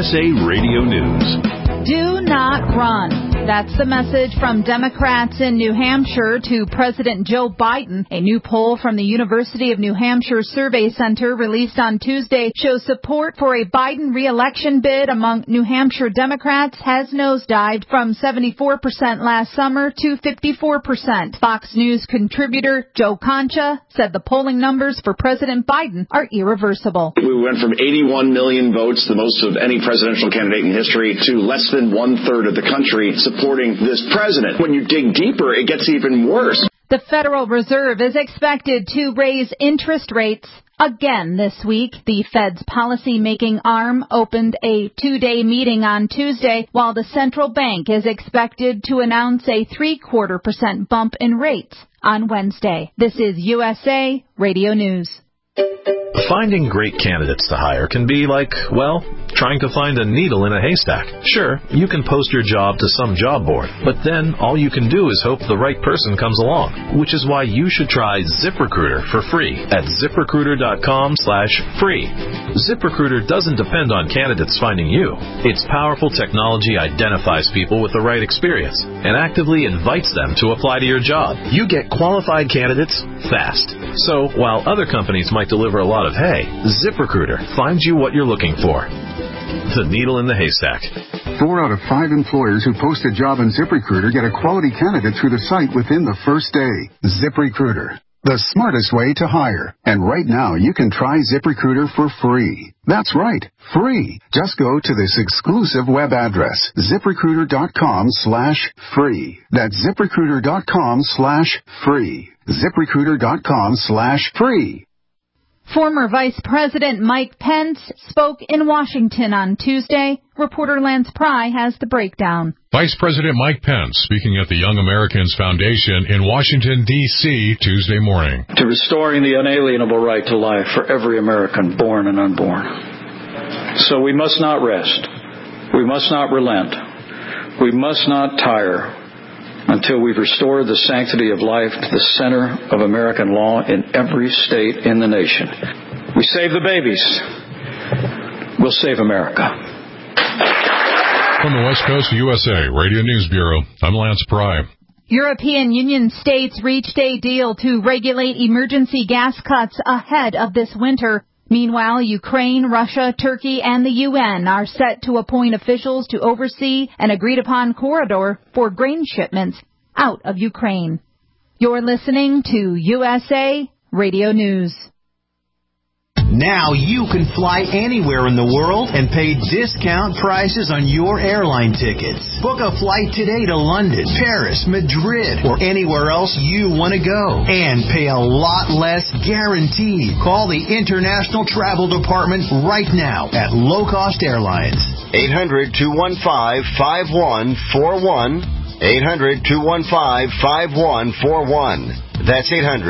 USA Radio News. Do not run. That's the message from Democrats in New Hampshire to President Joe Biden. A new poll from the University of New Hampshire Survey Center released on Tuesday shows support for a Biden re-election bid among New Hampshire Democrats has nosedived from 74% last summer to 54%. Fox News contributor Joe Concha said the polling numbers for President Biden are irreversible. We went from 81 million votes, the most of any presidential candidate in history, to less than one-third of the country supporting this president. When you dig deeper, it gets even worse. The Federal Reserve is expected to raise interest rates again this week. The Fed's policy-making arm opened a two-day meeting on Tuesday, while the central bank is expected to announce a 0.75% bump in rates on Wednesday. This is USA Radio News. Finding great candidates to hire can be like, well, trying to find a needle in a haystack. Sure, you can post your job to some job board, but then all you can do is hope the right person comes along, which is why you should try ZipRecruiter for free at ZipRecruiter.com/free. ZipRecruiter doesn't depend on candidates finding you. Its powerful technology identifies people with the right experience and actively invites them to apply to your job. You get qualified candidates fast. So while other companies might deliver a lot of hay, ZipRecruiter finds you what you're looking for. The needle in the haystack. 4 out of 5 employers who post a job on ZipRecruiter get a quality candidate through the site within the first day. ZipRecruiter, the smartest way to hire. And right now, you can try ZipRecruiter for free. That's right, free. Just go to this exclusive web address, ZipRecruiter.com/free. That's ZipRecruiter.com/free. ZipRecruiter.com/free. Former Vice President Mike Pence spoke in Washington on Tuesday. Reporter Lance Pry has the breakdown. Vice President Mike Pence speaking at the Young Americans Foundation in Washington, D.C. Tuesday morning. To restoring the unalienable right to life for every American, born and unborn. So we must not rest. We must not relent. We must not tire until we've restored the sanctity of life to the center of American law in every state in the nation. We save the babies. We'll save America. From the West Coast USA Radio News Bureau, I'm Lance Pry. European Union states reached a deal to regulate emergency gas cuts ahead of this winter. Meanwhile, Ukraine, Russia, Turkey, and the UN are set to appoint officials to oversee an agreed-upon corridor for grain shipments out of Ukraine. You're listening to USA Radio News. Now you can fly anywhere in the world and pay discount prices on your airline tickets. Book a flight today to London, Paris, Madrid, or anywhere else you want to go. And pay a lot less guaranteed. Call the International Travel Department right now at Low Cost Airlines. 800-215-5141. 800-215-5141. That's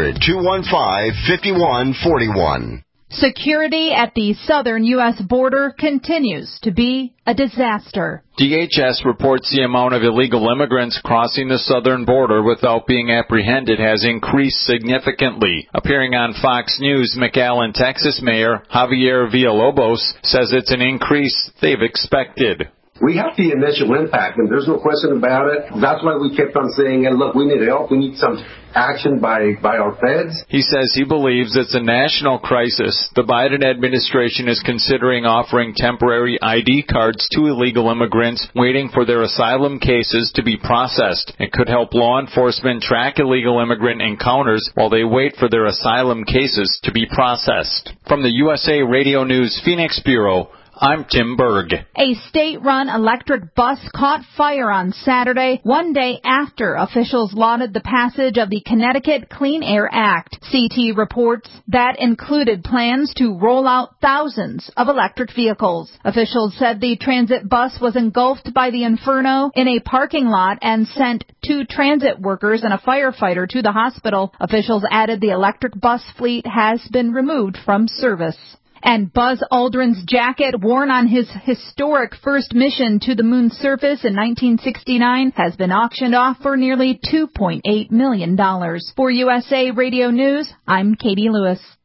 800-215-5141. Security at the southern U.S. border continues to be a disaster. DHS reports the amount of illegal immigrants crossing the southern border without being apprehended has increased significantly. Appearing on Fox News, McAllen, Texas Mayor Javier Villalobos says it's an increase they've expected. We have the initial impact, and there's no question about it. That's why we kept on saying, and look, we need help. We need some action by our feds. He says he believes it's a national crisis. The Biden administration is considering offering temporary ID cards to illegal immigrants waiting for their asylum cases to be processed. It could help law enforcement track illegal immigrant encounters while they wait for their asylum cases to be processed. From the USA Radio News Phoenix Bureau, I'm Tim Berg. A state-run electric bus caught fire on Saturday, one day after officials lauded the passage of the Connecticut Clean Air Act. CT reports that included plans to roll out thousands of electric vehicles. Officials said the transit bus was engulfed by the inferno in a parking lot and sent 2 transit workers and a firefighter to the hospital. Officials added the electric bus fleet has been removed from service. And Buzz Aldrin's jacket, worn on his historic first mission to the moon's surface in 1969, has been auctioned off for nearly $2.8 million. For USA Radio News, I'm Katie Lewis.